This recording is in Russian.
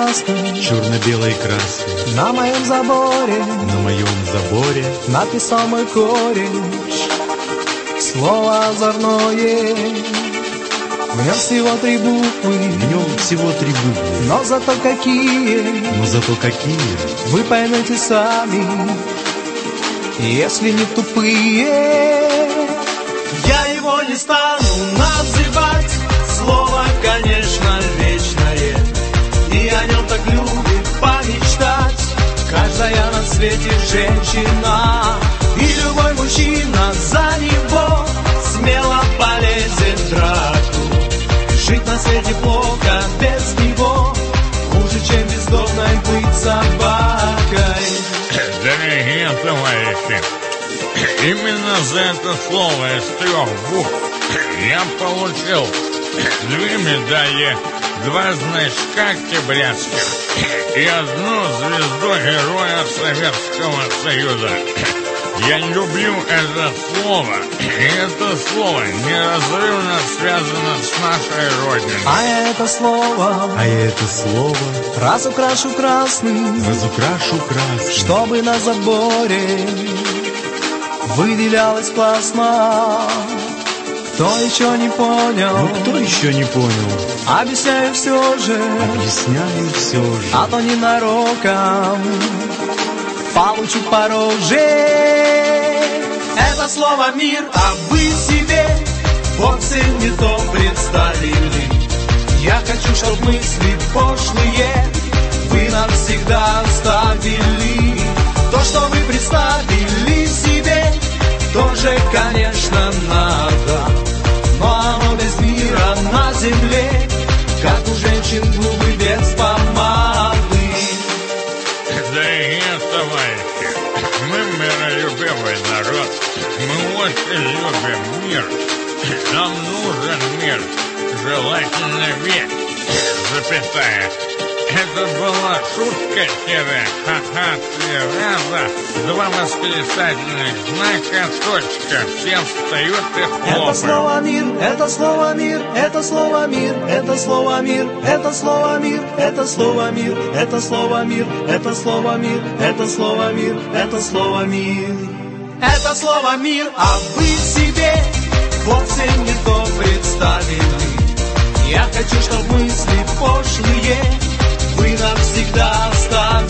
красной, черно-белой краской, на моем заборе написал мой кореш слово озорное. В нем всего 3 буквы, но зато какие, вы поймете сами, если не тупые. Я его не стану называть, слово, конечно, вечное, и о нем так любит помечтать каждая на свете женщина. И любой мужчина за него смело полезет в драку. Жить на свете плохо без него, хуже, чем бездомной быть собакой. Дорогие товарищи, именно за это слово из 3 букв я получил 2 медали, 2 значка октябрятских и 1 звезду Героя Советского Союза. Я люблю это слово, и это слово неразрывно связано с нашей Родиной. А я это слово разукрашу красным, чтобы на заборе выделялось классно. Кто еще не понял? Объясняю все же, а то ненароком получу по роже. Это слово мир, а вы себе вовсе не то представили. Я хочу, чтоб мысли пошлые вы навсегда оставили. То, что вы представили себе, тоже, конечно, надо, но оно без мира на земле, как у женщин губы без помады. Дорогие товарищи, мы миролюбивый народ, мы очень любим мир, нам нужен мир, желательно век, запятая. Это была шутка-ха-ха, 3 раза, 2 восклицательных знака, точка, все встают и хлопают. Это слово мир, это слово мир, это слово мир, это слово мир, это слово мир, это слово мир, это слово мир, это слово мир, это слово мир, это слово мир. Это слово мир, а вы себе вовсе не то представили. Я хочу, чтоб мысли пошлые вы навсегда оставили.